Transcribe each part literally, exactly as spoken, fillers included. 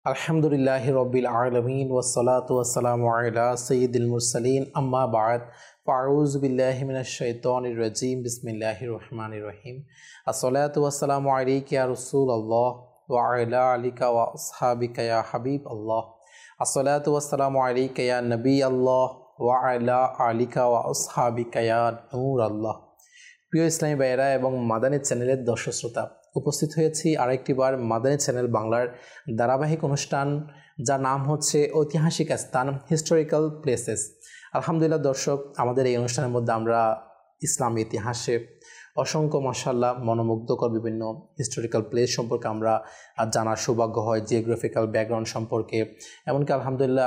আলহামদুলিল্লাহি রব্বিল আলামিন ওয়াসসালাতু ওয়াসসালামু আলা সাইয়্যিদিল মুরসালিন আম্মা বা'দ ফাউযু বিল্লাহি মিনাশ শাইতানির রাজীম বিসমিল্লাহির রহমানির রহিম আসসালাতু ওয়াসসালামু আলাইকা ইয়া রাসূলুল্লাহ ওয়া আলা আলিকা ওয়া আসহাবিকা ইয়া হাবিবাল্লাহ আসসালাতু ওয়াসসালামু আলাইকা ইয়া নবিয়াল্লাহ ওয়া আলা আলিকা ওয়া আসহাবিকা ইয়া নূরাল্লাহ। প্রিয় ইসলামী ভাইয়েরা এবং মাদানী চ্যানেলের দর্শক শ্রোতা, উপস্থিত হয়েছি আরেকটি বার মাদানী চ্যানেল বাংলার ধারাবাহিক অনুষ্ঠান, যার নাম হচ্ছে ঐতিহাসিক স্থান, হিস্টোরিক্যাল প্লেসেস। আলহামদুলিল্লাহ দর্শক, আমাদের এই অনুষ্ঠানের মধ্যে আমরা ইসলামী ইতিহাসে অসংখ্য মাশাআল্লাহ মনোমুগ্ধকর বিভিন্ন হিস্টোরিক্যাল প্লেস সম্পর্কে আমরা জানার সৌভাগ্য হয়, জিওগ্রাফিক্যাল ব্যাকগ্রাউন্ড সম্পর্কে, এমনকি আলহামদুলিল্লাহ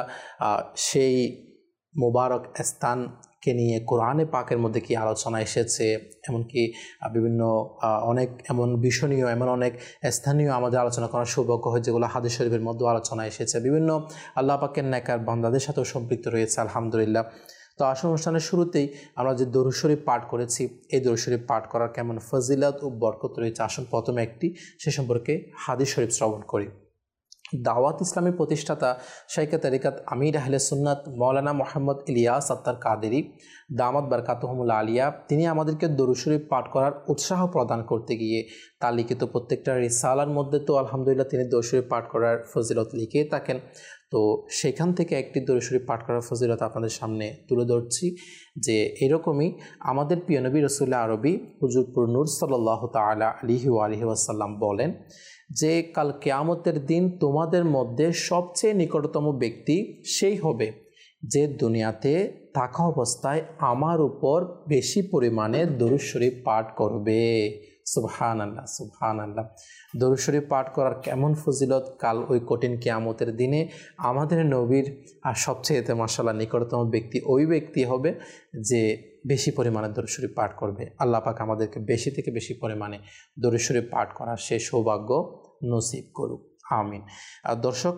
সেই মোবারক স্থানকে নিয়ে কোরআনে পাকের মধ্যে কি আলোচনা এসেছে, এমনকি বিভিন্ন অনেক এমন বিষনীয় এমন অনেক স্থানীয় আমাদের আলোচনা করার সৌভাগ্য হয় যেগুলো হাদিস শরীফের মধ্যে আলোচনা এসেছে, বিভিন্ন আল্লাহ পাকের নেককার বান্দাদের সাথেও সম্পৃক্ত রয়েছে আলহামদুলিল্লাহ। তো আসল অনুষ্ঠানের শুরুতেই আমরা যে দরুদ শরীফ পাঠ করেছি, এই দরুদ শরীফ পাঠ করার কেমন ফজিলত ও বরকত রয়েছে, আসুন প্রথমে একটি সে সম্পর্কে হাদিস শরীফ শ্রবণ করি। দাওয়াত ইসলামের প্রতিষ্ঠাতা শাইখে তরিকাত আমির আহলে সুন্নাত মৌলানা মোহাম্মদ ইলিয়াস আত্তার কাদেরী দামাত বারকাতুহুমুল আলিয়া, তিনি আমাদেরকে দরুদ শরীফ পাঠ করার উৎসাহ প্রদান করতে গিয়ে তার লিখিত প্রত্যেকটা রিসালার মধ্যে তো আলহামদুলিল্লাহ তিনি দরুদ শরীফ পাঠ করার ফজিলত লিখে থাকেন। তো সেখান থেকে একটি দরুদ শরীফ পাঠ করার ফজিলত আপনাদের সামনে তুলে ধরছি, যে এরকমই আমাদের প্রিয় নবী রাসূলুল্লাহ আরবি হুজুর পুর নূর সাল্লাল্লাহু তাআলা আলাইহি ওয়া আলিহি ওয়াসাল্লাম বলেন যে কাল কিয়ামতের দিন তোমাদের মধ্যে সবচেয়ে নিকটতম ব্যক্তি সেই হবে যে দুনিয়াতে থাকা অবস্থায় আমার উপর বেশি পরিমাণে দরুদ শরীফ পাঠ করবে। সুবহানাল্লাহ সুবহানাল্লাহ। দরুদ শরীফ পাঠ করার কেমন ফজিলত, কাল ওই কঠিন কিয়ামতের দিনে আমাদের নবীর আর সবচেয়ে মাশাআল্লাহ নিকটতম ব্যক্তি ওই ব্যক্তি হবে যে বেশি পরিমাণে দরুদ শরীফ পাঠ করবে। আল্লাহ পাক আমাদেরকে বেশি থেকে বেশি পরিমাণে দরুদ শরীফ পাঠ করার সে সৌভাগ্য নসিব করুক, আমিন। আর দর্শক,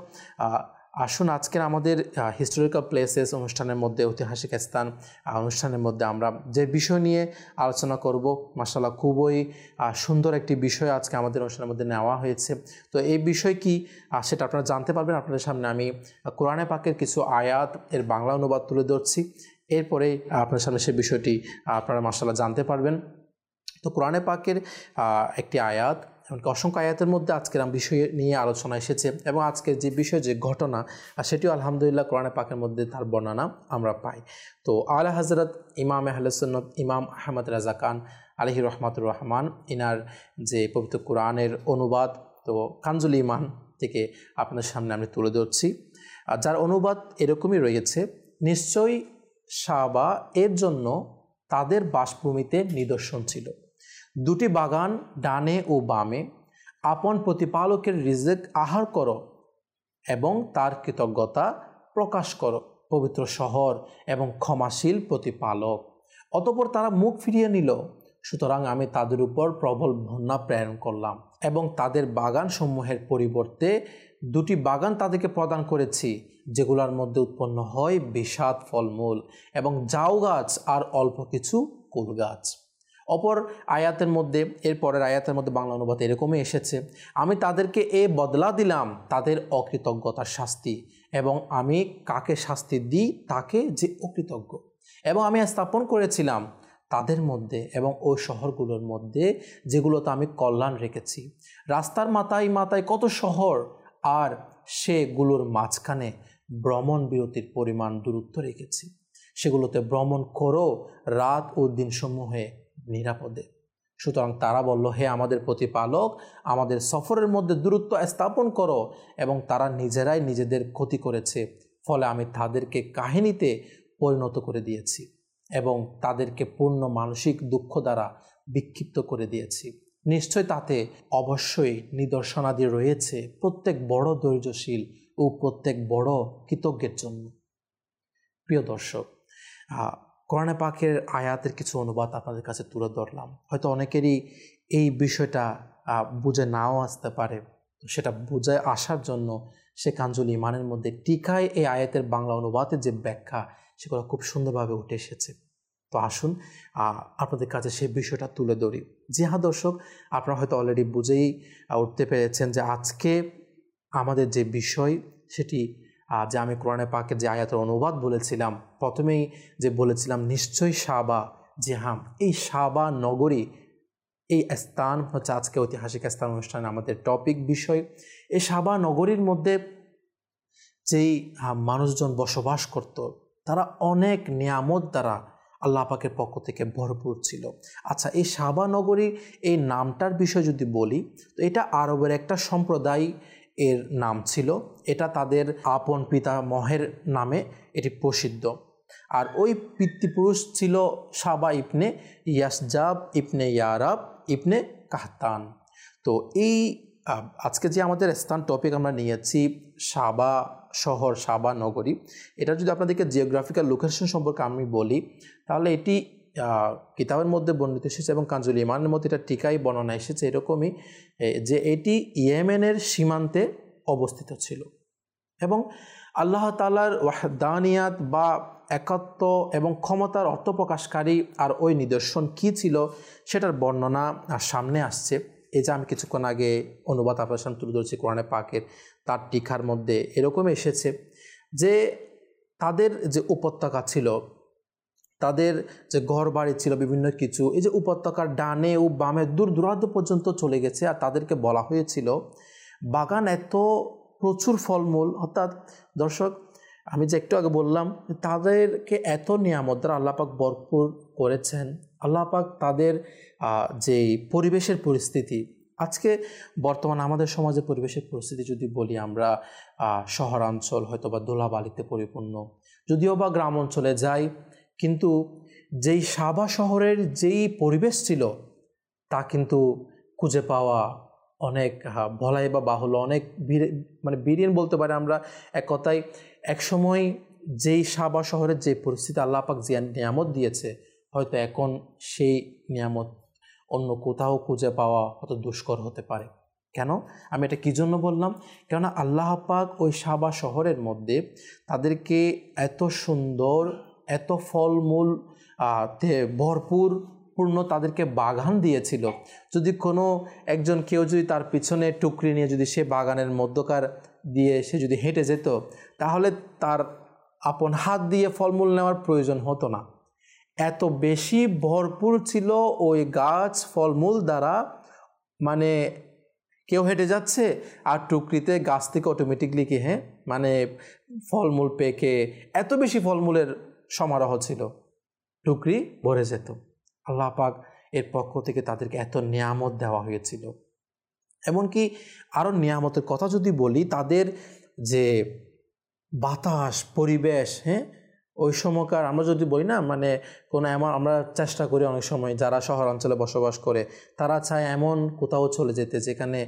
আসুন আজকের আমাদের হিস্টোরিক্যাল প্লেসেস অনুষ্ঠানের মধ্যে, ঐতিহাসিক স্থান অনুষ্ঠানের মধ্যে আমরা যে বিষয় নিয়ে আলোচনা করব, মাশাআল্লাহ খুবই সুন্দর একটি বিষয় আজকে আমাদের অনুষ্ঠানের মধ্যে নেওয়া হয়েছে। তো এই বিষয় কি সেটা আপনারা জানতে পারবেন। আপনাদের সামনে আমি কোরআনে পাকের কিছু আয়াত এর বাংলা অনুবাদ তুলে ধরছি, এরপরে আপনার সামনে সেই বিষয়টি আপনারা মাশাআল্লাহ জানতে পারবেন। তো কোরআনে পাকের একটি আয়াত, এমনকি অসংখ্য আয়াতের মধ্যে আজকের বিষয় নিয়ে আলোচনা এসেছে, এবং আজকের যে বিষয় যে ঘটনা সেটিও আলহামদুলিল্লাহ কোরআনে পাকের মধ্যে তার বর্ণনা আমরা পাই। তো আলা হযরত ইমাম আহলে সুন্নাত ইমাম আহমদ রাজা খান আলাইহি রহমাতুর রহমান, ইনার যে পবিত্র কোরআনের অনুবাদ, তো কানজুল ঈমান থেকে আপনাদের সামনে আমি তুলে ধরছি, যার অনুবাদ এরকমই রয়েছে: নিশ্চয়ই সাবা এর জন্য তাদের বাসভূমিতে নিদর্শন ছিল, দুটি বাগান ডানে ও বামে, আপন প্রতিপালকের রিজিক আহার করো এবং তার কৃতজ্ঞতা প্রকাশ করো, পবিত্র শহর এবং ক্ষমাশীল প্রতিপালক। অতঃপর তারা মুখ ফিরিয়ে নিল, সুতরাং আমি তাদের উপর প্রবল বন্যা প্রেরণ করলাম এবং তাদের বাগান সমূহের পরিবর্তে দুটি বাগান তাদেরকে প্রদান করেছি, যেগুলোর মধ্যে উৎপন্ন হয় বিষাদ ফলমূল এবং জাউ গাছ আর অল্প কিছু কুল গাছ। অপর আয়াতের মধ্যে, এর পরের আয়াতের মধ্যে বাংলা অনুবাদ এরকমই এসেছে: আমি তাদেরকে এ বদলা দিলাম তাদের অকৃতজ্ঞতার শাস্তি, এবং আমি কাকে শাস্তি দিই তাকে যে অকৃতজ্ঞ, এবং আমি স্থাপন করেছিলাম তাদের মধ্যে এবং ওই শহরগুলোর মধ্যে যেগুলোতে আমি কল্যাণ রেখেছি, রাস্তার মাথায় মাথায় কত শহর, আর সেগুলোর মাঝখানে ভ্রমণ বিরতির পরিমাণ দূরত্ব রেখেছি, সেগুলোতে ভ্রমণ করো রাত ও দিনসমূহে নিরাপদে। সুতরাং তারা বলল, হে আমাদের প্রতিপালক, আমাদের সফরের মধ্যে দূরত্ব স্থাপন করো, এবং তারা নিজেরাই নিজেদের ক্ষতি করেছে, ফলে আমি তাদেরকে কাহিনীতে পরিণত করে দিয়েছি এবং তাদেরকে পূর্ণ মানসিক দুঃখ দ্বারা বিক্ষিপ্ত করে দিয়েছি। নিশ্চয় তাতে অবশ্যই নিদর্শনাদি রয়েছে প্রত্যেক বড় ধৈর্যশীল ও প্রত্যেক বড় কৃতজ্ঞের জন্য। প্রিয় দর্শক, কোরআনে পাকের আয়াতের কিছু অনুবাদ আপনাদের কাছে তুলে ধরলাম। হয়তো অনেকেরই এই বিষয়টা বুঝে নাও আসতে পারে, তো সেটা বুঝে আসার জন্য সে কানজুল ঈমানের মধ্যে টিকায় এই আয়াতের বাংলা অনুবাদের যে ব্যাখ্যা, সেগুলো খুব সুন্দরভাবে উঠে এসেছে। তো আসুন আপনাদের কাছে সেই বিষয়টা তুলে ধরি। জি হ্যাঁ দর্শক, আপনারা হয়তো অলরেডি বুঝেই উঠতে পেরেছেন যে আজকে আমাদের যে বিষয় সেটি যে আমি কোরআনে পাকের যে আয়াতের অনুবাদ বলেছিলাম, প্রথমেই যে বলেছিলাম নিশ্চয়ই সাবা, যে হ্যাঁ এই সাবা নগরী, এই স্থান হচ্ছে আজকে ঐতিহাসিক স্থান অনুষ্ঠানে আমাদের টপিক বিষয়। এই সাবা নগরীর মধ্যে যেই মানুষজন বসবাস করত তারা অনেক নিয়ামত দ্বারা আল্লাহ পাকের পক্ষ থেকে ভরপুর ছিল। আচ্ছা, এই সাবা নগরী এই নামটার বিষয় যদি বলি তো এটা আরবের একটা সম্প্রদায় এর নাম ছিল। এটা তাদের আপন পিতামহের নামে এটি প্রসিদ্ধ। আর ওই পিতৃপুরুষ ছিল সাবা ইবনে ইয়াসজাব ইবনে ইয়ারাব ইবনে কাহতান। তো এই আজকে যে আমাদের স্থান টপিক আমরা নিয়েছি সাবা শহর, সাবা নগরী, এটা যদি আপনাদেরকে জিওগ্রাফিক্যাল লোকেশন সম্পর্কে আমি বলি তাহলে এটি কিতাবের মধ্যে বর্ণিত এসেছে এবং কানজুল ইমানের মধ্যে এটা টিকাই বর্ণনা এসেছে এরকমই, যে এটি ইয়েমেনের সীমান্তে অবস্থিত ছিল। এবং আল্লাহ তাআলার ওয়াহদানিয়াত বা একাত্ম এবং ক্ষমতার অর্থ প্রকাশকারী আর ওই নিদর্শন কি ছিল সেটার বর্ণনা সামনে আসছে। এই যে আমি কিছুক্ষণ আগে অনুবাদ আপনার সামনে তুলে ধরছি কোরআনে পাকের, তার টিকার মধ্যে এরকম এসেছে যে তাদের যে উপত্যকা ছিল, তাদের যে ঘর বাড়ি ছিল, বিভিন্ন কিছু, এই যে উপত্যকার ডানে ও বামে দূর দূরান্ত পর্যন্ত চলে গেছে। আর তাদেরকে বলা হয়েছিল বাগান এত প্রচুর ফলমূল, অর্থাৎ দর্শক আমি যে একটু আগে বললাম তাদেরকে এত নিয়ামত দ্বারা আল্লাহ পাক ভরপুর করেছেন। আল্লাহ পাক তাদের যে পরিবেশের পরিস্থিতি, আজকে বর্তমান আমাদের সমাজের পরিবেশের পরিস্থিতি যদি বলি আমরা, শহরাঞ্চল হয়তো বা ধুলাবালিতে পরিপূর্ণ, যদিও বা গ্রাম অঞ্চলে যাই, কিন্তু যেই সাবা শহরের যেই পরিবেশ ছিল তা কিন্তু খুঁজে পাওয়া অনেক বলাই বা বাহুল্য, অনেক মানে বিরিয়ান বলতে পারে আমরা এক কথায়। একসময় যেই সাবা শহরের যে পরিস্থিতি আল্লাহ পাক যে নিয়ামত দিয়েছে, হয়তো এখন সেই নিয়ামত অন্য কোথাও খুঁজে পাওয়া হয়তো দুষ্কর হতে পারে। কেন আমি এটা কী জন্য বললাম? কেননা আল্লাহ পাক ওই সাবা শহরের মধ্যে তাদেরকে এত সুন্দর, এত ফলমূল তে ভরপুর পূর্ণ তাদেরকে বাগান দিয়েছিল। যদি কোনো একজন কেউ যদি তার পিছনে টুকরি নিয়ে যদি সে বাগানের মধ্যকার দিয়ে সে যদি হেঁটে যেত তাহলে তার আপন হাত দিয়ে ফলমূল নেওয়ার প্রয়োজন হতো না। এত বেশি ভরপুর ছিল ওই গাছ ফলমূল দ্বারা, মানে কেউ হেঁটে যাচ্ছে আর টুকরিতে গাছ থেকে অটোমেটিকলি কি হ্যাঁ মানে ফলমূল পেকে এত বেশি ফলমূলের সমারোহ ছিল, টুকরি ভরে যেত। আল্লাহ পাক এর পক্ষ থেকে তাদেরকে এত নিয়ামত দেওয়া হয়েছিল। এমনকি আরও নিয়ামতের কথা যদি বলি, তাদের যে বাতাস পরিবেশ, হ্যাঁ ওই সময়কার আমরা যদি বলি না, মানে কোনো এমন আমরা চেষ্টা করি অনেক সময় যারা শহর অঞ্চলে বসবাস করে তারা চায় এমন কোথাও চলে যেতে যেখানে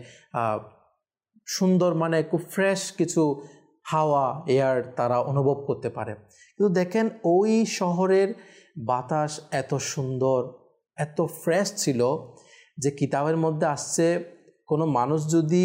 সুন্দর মানে খুব ফ্রেশ কিছু হাওয়া এয়ার তারা অনুভব করতে পারে। কিন্তু দেখেন ওই শহরের বাতাস এত সুন্দর, এত ফ্রেশ ছিল যে কিতাবের মধ্যে আসছে কোনো মানুষ যদি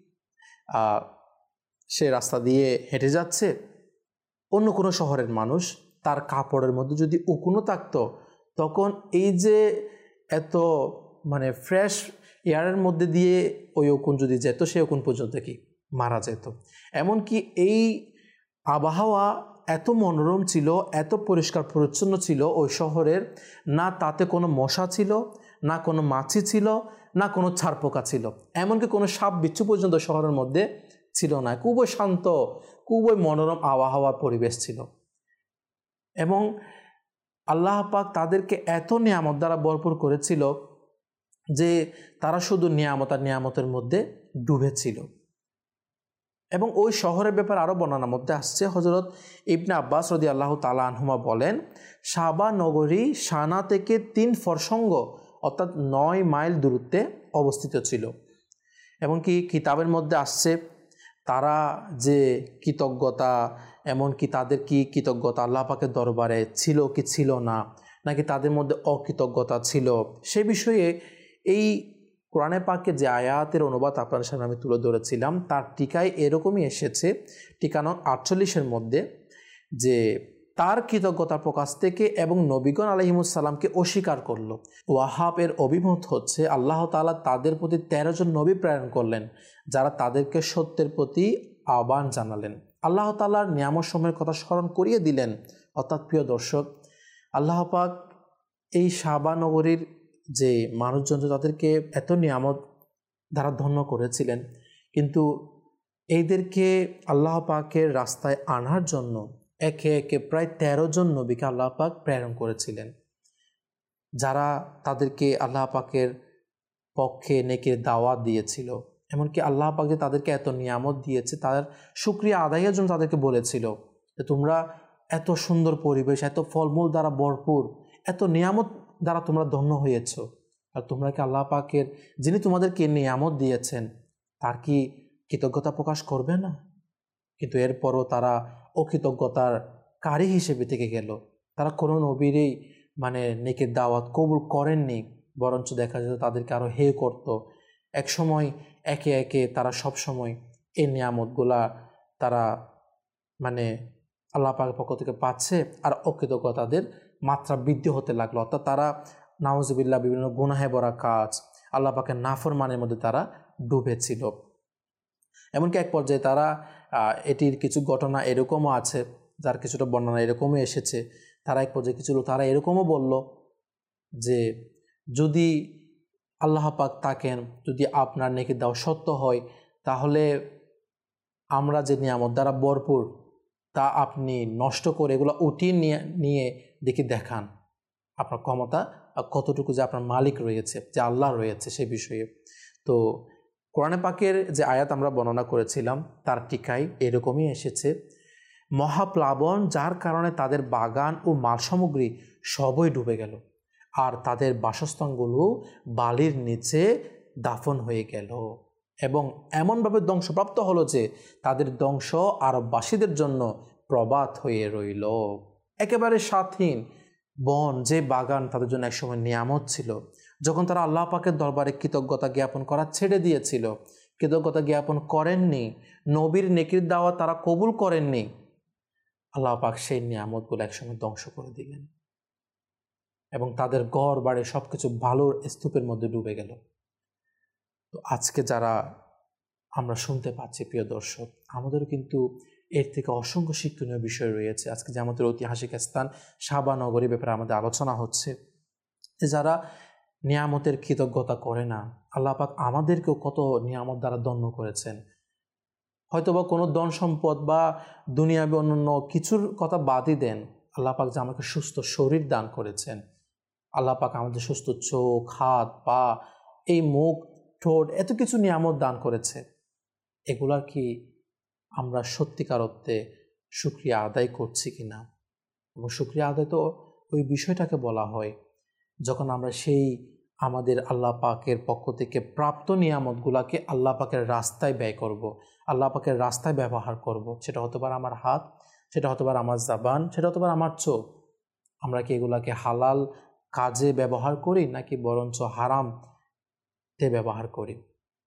সে রাস্তা দিয়ে হেঁটে যাচ্ছে, অন্য কোনো শহরের মানুষ তার কাপড়ের মধ্যে যদি উকুনও থাকতো, তখন এই যে এত মানে ফ্রেশ এয়ারের মধ্যে দিয়ে ওই উকুন যদি যেত সে উকুন পর্যন্ত কি মারা যেত। এমনকি এই আবহাওয়া এত মনোরম ছিল, এত পরিষ্কার পরিচ্ছন্ন ছিল ওই শহরের, না তাতে কোনো মশা ছিল, না কোনো মাছি ছিল, না কোনো ছারপোকা ছিল, এমনকি কোনো সাপ বিচ্ছু পর্যন্ত শহরের মধ্যে ছিল না। খুবই শান্ত, খুবই মনোরম আবহাওয়ার পরিবেশ ছিল। এবং আল্লাহ পাক তাদেরকে এত নিয়ামত দ্বারা ভরপুর করেছিল যে তারা শুধু নিয়ামত আর নিয়ামতের মধ্যে ডুবেছিল। এবং ওই শহরের ব্যাপারে আরও বর্ণনার মধ্যে আসছে, হযরত ইবনে আব্বাস রাদিয়াল্লাহু তাআলা আনহুমা বলেন, সাবা নগরী সানা থেকে তিন ফরসঙ্গ অর্থাৎ নয় মাইল দূরত্বে অবস্থিত ছিল। এমনকি কিতাবের মধ্যে আসছে তারা যে কৃতজ্ঞতা, এমনকি তাদের কি কৃতজ্ঞতা আল্লাহ পাকের দরবারে ছিল কি ছিল না, নাকি তাদের মধ্যে অকৃতজ্ঞতা ছিল, সে বিষয়ে এই কোরআনে পাকে যে আয়াতের অনুবাদ আপনাদের সামনে আমি তুলে ধরেছিলাম তার টিকায় এরকমই এসেছে। টিকা নং আটচল্লিশের মধ্যে যে তার কৃতজ্ঞতা প্রকাশ থেকে এবং নবীগণ আলাইহিমুসসালামকে অস্বীকার করল। ওয়াহাবের অভিমত হচ্ছে আল্লাহ তাআলা তাদের প্রতি তেরো জন নবী প্রেরণ করলেন, যারা তাদেরকে সত্যের প্রতি আহ্বান জানালেন। আল্লাহ তাআলার নিয়ামত সমূহের কথা স্মরণ করিয়ে দিলেন। অর্থাৎ প্রিয় দর্শক, আল্লাহ পাক এই সাবা নগরীর যে মানুষজন তাদেরকে এত নিয়ামত দ্বারা ধন্য করেছিলেন, কিন্তু এইদেরকে আল্লাহ পাকের রাস্তায় আনার জন্য একে একে প্রায় তেরো জন নবীকে আল্লাহ পাক প্রেরণ করেছিলেন, যারা তাদেরকে আল্লাহ পাকের পক্ষে নেকির দাওয়াত দিয়েছিল। এমনকি আল্লাহ পাক যে তাদেরকে এত নিয়ামত দিয়েছে তার শুকরিয়া আদায়ের জন্য তাদেরকে বলেছিল যে তোমরা এত সুন্দর পরিবেশ, এত ফলমূল দ্বারা ভরপুর, এত নিয়ামত দ্বারা তোমরা ধন্য হয়েছ, আর তোমরা কি আল্লাহ পাকের যিনি তোমাদেরকে নিয়ামত দিয়েছেন তার কি কৃতজ্ঞতা প্রকাশ করবে না? কিন্তু এরপরও তারা অকৃতজ্ঞতার কারী হিসেবে থেকে গেল। তারা কোনো নবীরই মানে নেকির দাওয়াত কবুল করেননি, বরঞ্চ দেখা যেত তাদেরকে আরও হেয় করত। এক সময় একে একে তারা সব সময় এই নিয়ামতগুলা তারা মানে আল্লাহ পাকের পক্ষ থেকে পাচ্ছে, আর অকৃতজ্ঞতাদের মাত্রা বৃদ্ধি হতে লাগলো। অর্থাৎ তারা নাউজুবিল্লাহ বিভিন্ন গুনাহে ভরা কাজ, আল্লাহ পাকের নাফরমানের মধ্যে তারা ডুবেছিল। এমনকি এক পর্যায়ে তারা এটির কিছু ঘটনা এরকমও আছে, যার কিছুটা বর্ণনা এরকমই এসেছে। তারা এক পর্যায়ে কিছু তারা এরকমও বলল যে যদি আল্লাহ পাক থাকেন, যদি আপনার নেকি দাও সত্য হয়, তাহলে আমরা যে নিয়ামত দ্বারা ভরপুর তা আপনি নষ্ট করে এগুলো উঠিয়ে নিয়ে নিয়ে দেখি দেখান আপনার ক্ষমতা কতটুকু, যে আপনার মালিক রয়েছে, যে আল্লাহ রয়েছে সে বিষয়ে। তো কোরআনে পাকের যে আয়াত আমরা বর্ণনা করেছিলাম তার টিকায় এরকমই এসেছে, মহাপ্লাবন যার কারণে তাদের বাগান ও মাল সামগ্রী সবই ডুবে গেল, আর তাদের বাসস্থানগুলো বালির নিচে দাফন হয়ে গেল, এবং এমনভাবে ধ্বংসপ্রাপ্ত হলো যে তাদের ধ্বংস আরববাসীদের জন্য প্রবাদ হয়ে রইল। একেবারে স্বাধীন বন, যে বাগান তাদের জন্য একসময় নিয়ামত ছিল, যখন তারা আল্লাহ পাকের দরবারে কৃতজ্ঞতা জ্ঞাপন করা ছেড়ে দিয়েছিল, কৃতজ্ঞতা জ্ঞাপন করেননি, নবীর নেকির দাওয়া তারা কবুল করেননি, আল্লাহ পাক সেই নিয়ামতগুলো একসময় ধ্বংস করে দিলেন এবং তাদের ঘর বাড়ি সবকিছু ভালোর স্তূপের মধ্যে ডুবে গেল। তো আজকে যারা আমরা শুনতে পাচ্ছি প্রিয় দর্শক, আমাদেরও কিন্তু এর থেকে অসংখ্য শিক্ষণীয় বিষয় রয়েছে। আজকে যে আমাদের ঐতিহাসিক স্থান সাবা নগরীর ব্যাপারে আমাদের আলোচনা হচ্ছে, যে যারা নিয়ামতের কৃতজ্ঞতা করে না, আল্লাহ পাক আমাদেরকেও কত নিয়ামত দ্বারা ধন্য করেছেন। হয়তোবা কোনো ধন সম্পদ বা দুনিয়াবি অন্যান্য কিছুর কথা বাদই দেন, আল্লাহ পাক যে আমাকে সুস্থ শরীর দান করেছেন, আল্লাহ পাক আমাদের সুস্থ চোখ, হাত, পা, এই মুখ, ঠোঁট, এত কিছু নিয়ামত দান করেছে, এগুলার কি আমরা সত্যিকার অর্থে শুকরিয়া আদায় করছি কিনা? এবং শুকরিয়া আদায় তো ওই বিষয়টাকে বলা হয় যখন আমরা সেই আমাদের আল্লাহ পাকের পক্ষ থেকে প্রাপ্ত নিয়ামতগুলাকে আল্লাহ পাকের রাস্তায় ব্যয় করব, আল্লাহ পাকের রাস্তায় ব্যবহার করব। সেটা হতে পারে আমার হাত, সেটা হতে পারে আমার জবান, সেটা হতে পারে আমার চোখ। আমরা কি এগুলাকে হালাল কাজে ব্যবহার করি নাকি বরঞ্চ হারামতে ব্যবহার করি?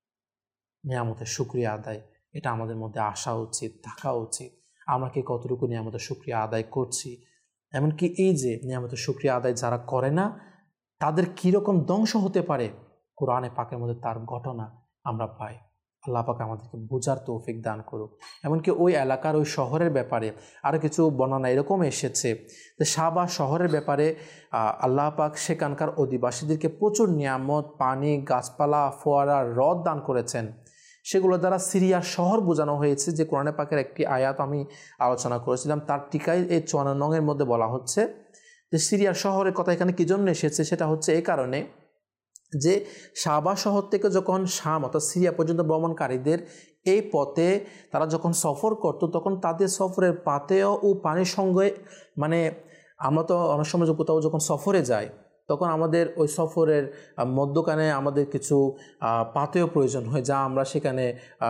নিয়ামতের শুকরিয়া আদায় এটা আমাদের মধ্যে আসা উচিত, থাকা উচিত। আমরা কি কতটুকু নিয়ামতের শুকরিয়া আদায় করছি? এমনকি এই যে নিয়ামতের শুকরিয়া আদায় যারা করে না তাদের কীরকম ধ্বংস হতে পারে, কোরআনে পাকের মধ্যে তার ঘটনা আমরা পাই। আল্লাহ পাক আমাদেরকে বোঝার তৌফিক দান করুক। এমনকি ওই এলাকার ওই শহরের ব্যাপারে আরও কিছু বর্ণনা এরকম এসেছে যে সাবা শহরের ব্যাপারে আল্লাহ পাক সেখানকার অধিবাসীদেরকে প্রচুর নিয়ামত, পানি, গাছপালা, ফোয়ারা, হ্রদ দান করেছেন। সেগুলো দ্বারা সিরিয়ার শহর বোঝানো হয়েছে, যে কোরআনে পাকের একটি আয়াত আমি আলোচনা করেছিলাম তার টিকায় এই চুয়ান্ন নংয়ের মধ্যে বলা হচ্ছে যে সিরিয়ার শহরের কথা এখানে কী জন্য এসেছে, সেটা হচ্ছে এই কারণে যে সাবা শহর থেকে যখন শাম অর্থাৎ সিরিয়া পর্যন্ত ভ্রমণকারীদের এই পথে তারা যখন সফর করত, তখন তাদের সফরের পাতেয় ও পানির সঙ্গে, মানে আমরা তো অনেক সময় কোথাও যখন সফরে যাই তখন আমাদের ওই সফরের মধ্যখানে আমাদের কিছু পাতেয় প্রয়োজন হয়, যা আমরা সেখানে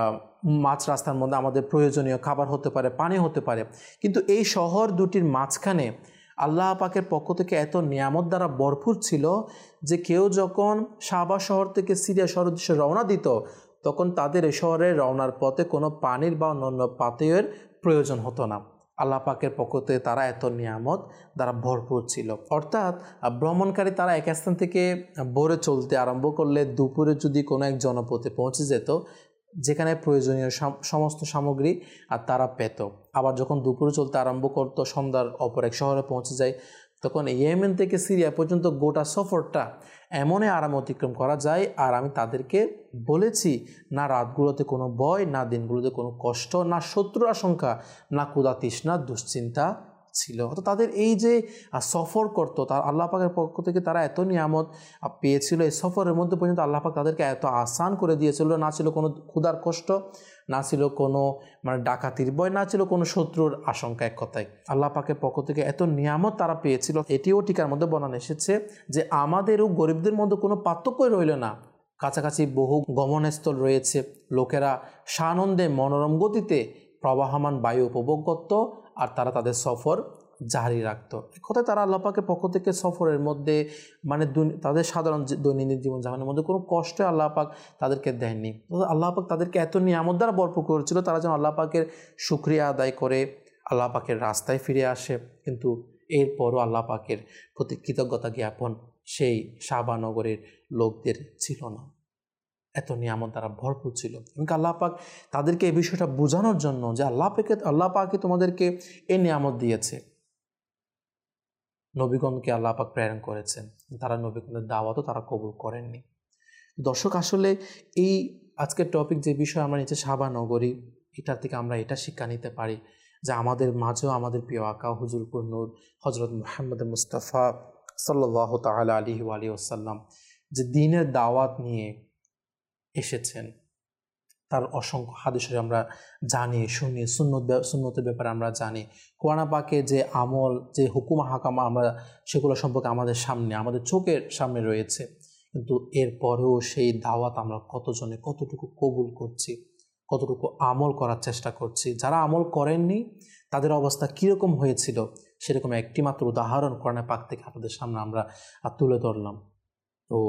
মাছ রাস্তার মধ্যে আমাদের প্রয়োজনীয় খাবার হতে পারে, পানি হতে পারে। কিন্তু এই শহর দুটির মাঝখানে আল্লাহ পাকের পক্ষ থেকে এত নিয়ামত দ্বারা ভরপুর ছিল যে কেউ যখন সাবা শহর থেকে সিরিয়া শহরের উদ্দেশ্যে রওনা দিত, তখন তাদের এই শহরে রওনার পথে কোনো পানির বা অন্যান্য পাতেয়ের প্রয়োজন হতো না। আল্লাহ পাকের পক্ষ থেকে তারা এত নিয়ামত দ্বারা ভরপুর ছিল। অর্থাৎ ভ্রমণকারী তারা এক স্থান থেকে ভোরে চলতে আরম্ভ করলে দুপুরে যদি কোনো এক জনপদে পৌঁছে যেত যেখানে প্রয়োজনীয় সমস্ত সামগ্রী আর তারা পেত। আবার যখন দুপুরে চলতে আরম্ভ করতো সন্ধ্যার অপর এক শহরে পৌঁছে যায়, তখন ইয়েমেন থেকে সিরিয়া পর্যন্ত গোটা সফরটা এমনই আরাম অতিক্রম করা যায়। আর আমি তাদেরকে বলেছি, না রাতগুলোতে কোনো ভয়, না দিনগুলোতে কোনো কষ্ট, না শত্রুর আশঙ্কা, না ক্ষুধা তৃষ্ণা দুশ্চিন্তা ছিল। তো তাদের এই যে সফর করতো, তার আল্লাহ পাকের পক্ষ থেকে তারা এত নিয়ামত পেয়েছিল, এই সফরের মধ্যে পর্যন্ত আল্লাহ পাক তাদেরকে এত আসান করে দিয়েছিল। না ছিল কোনো ক্ষুধার কষ্ট, না ছিল কোনো মানে ডাকাতির ভয়, না ছিল কোনো শত্রুর আশঙ্কা। এক কথায় আল্লাহ পাকের পক্ষ থেকে এত নিয়ামত তারা পেয়েছিল। এটিও টিকার মধ্যে বর্ণনা এসেছে যে আমাদের ও গরিবদের মধ্যে কোনো পার্থক্যই রইল না। কাছাকাছি বহু গমনস্থল রয়েছে, লোকেরা সানন্দে মনোরম গতিতে প্রবাহমান বায়ু উপভোগ করত আর তারা তাদের সফর জারি রাখত। এক কথায় তারা আল্লাহ পাকের পক্ষ থেকে সফরের মধ্যে মানে তাদের সাধারণ দৈনন্দিন জীবনযাপনের মধ্যে কোনো কষ্ট আল্লাহ পাক তাদেরকে দেননি। আল্লাহ পাক তাদেরকে এত নিয়ামত দ্বারা ভরপুর করেছিল, তারা যেন আল্লাহ পাকের শুকরিয়া আদায় করে আল্লাহ পাকের রাস্তায় ফিরে আসে। কিন্তু এরপরও আল্লাহ পাকের প্রতি কৃতজ্ঞতা জ্ঞাপন সেই সাবা নগরের লোকদের ছিল না। এত নিয়ামত দ্বারা ভরপুর ছিল। এবং আল্লাহ পাক তাদেরকে এই বিষয়টা বোঝানোর জন্য যে আল্লাহ পাকে আল্লাহ পাকে তোমাদেরকে এই নিয়ামত দিয়েছে, নবীগণকে আল্লাহ পাক প্রেরণ করেছেন, তারা নবীগণের দাওয়াতও তারা কবুল করেননি। দর্শক, আসলে এই আজকের টপিক যে বিষয় আমরা নিচে সাবা নগরী, এটার থেকে আমরা এটা শিক্ষা নিতে পারি যে আমাদের মাঝেও আমাদের প্রিয় আকা হুজুরপুর নূর হজরত মুহাম্মদ মুস্তাফা সাল্লাল্লাহু তাআলা আলাইহি ওয়া আলিহি ওয়াসাল্লাম যে দ্বীনের দাওয়াত নিয়ে এসেছেন, তার অসংখ্য হাদিসে আমরা জানি, শুনি, সুন্নত সুন্নতের ব্যাপারে আমরা জানি, কোরআন পাকে যে আমল, যে হুকুম হাকামা আমরা সেগুলো সম্পর্কে আমাদের সামনে, আমাদের চোখের সামনে রয়েছে। কিন্তু এরপরেও সেই দাওয়াত আমরা কতজনে কতটুকু কবুল করছি, কতটুকু আমল করার চেষ্টা করছি। যারা আমল করেননি তাদের অবস্থা কীরকম হয়েছিল সেরকম একটি মাত্র উদাহরণ কোরআন পাক থেকে আপনাদের সামনে আমরা তুলে ধরলাম। তো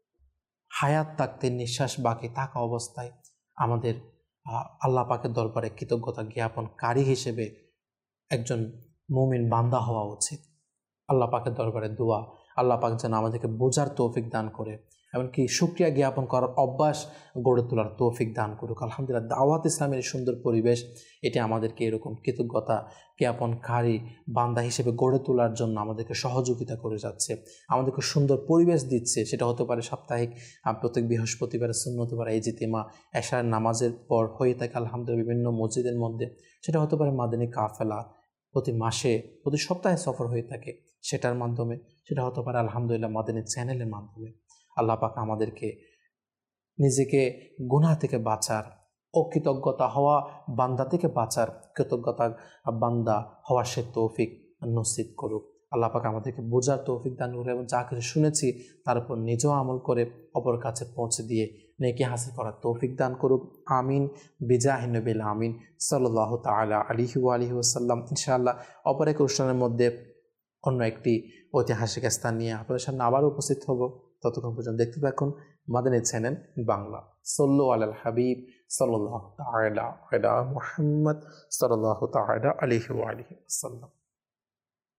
হায়াত থাকতে, নিঃশ্বাস বাকি থাকা অবস্থায় আমাদের আল্লাহ পাকের দরবারে কৃতজ্ঞতা জ্ঞাপনকারী হিসেবে একজন মুমিন বান্দা হওয়া উচিত। আল্লাহ পাকের দরবারে দোয়া, আল্লাহ পাক যেন আমাদেরকে বোঝার তৌফিক দান করে, এমনকি শুকরিয়া জ্ঞাপন করার অভ্যাস গড়ে তোলার তৌফিক দান করুক। আলহামদুলিল্লাহ, দাওয়াত ইসলামের সুন্দর পরিবেশ এটি আমাদেরকে এরকম কৃতজ্ঞতা জ্ঞাপনকারী বান্দা হিসেবে গড়ে তোলার জন্য আমাদেরকে সহযোগিতা করে যাচ্ছে, আমাদেরকে সুন্দর পরিবেশ দিচ্ছে। সেটা হতে পারে সাপ্তাহিক প্রত্যেক বৃহস্পতিবারের সুন্নত পারা ইজতিমা এশার নামাজের পর হয়ে থাকে আলহামদুলিল্লাহ বিভিন্ন মসজিদের মধ্যে, সেটা হতে পারে মাদানী কাফেলা প্রতি মাসে প্রতি সপ্তাহে সফর হয়ে থাকে সেটার মাধ্যমে, সেটা হতে পারে আলহামদুলিল্লাহ মাদানী চ্যানেলের মাধ্যমে। আল্লাহ পাক আমাদেরকে নিজেকে গুনাহ থেকে বাঁচার, অকৃতজ্ঞতা হওয়া বান্দা থেকে বাঁচার কৃতজ্ঞতা বান্দা হওয়ার সে তৌফিক নসিব করুক। আল্লাহ পাক আমাদেরকে বোঝার তৌফিক দান করুক এবং যা কিছু শুনেছি তার উপর নিজেও আমল করে অপর কাছে পৌঁছে দিয়ে নেকি হাসিল করার তৌফিক দান করুক। আমিন বিজাহি নবিল আমিন সাল্লাল্লাহু তাআলা আলাইহি ওয়া আলিহি ওয়াসাল্লাম। ইনশাআল্লাহ অপর এক অনুষ্ঠানের মধ্যে অন্য একটি ঐতিহাসিক স্থান নিয়ে আপনাদের সামনে আবার উপস্থিত হব। ততক্ষণ পর্যন্ত দেখতে থাকুন মাদানী চ্যানেল বাংলা। সাল্লু আলাল হাবিব সাল্লাল্লাহু তাআলা আলা মুহাম্মদ সাল্লাল্লাহু তাআলা আলাইহি ওয়া আলিহি ওয়াসাল্লাম।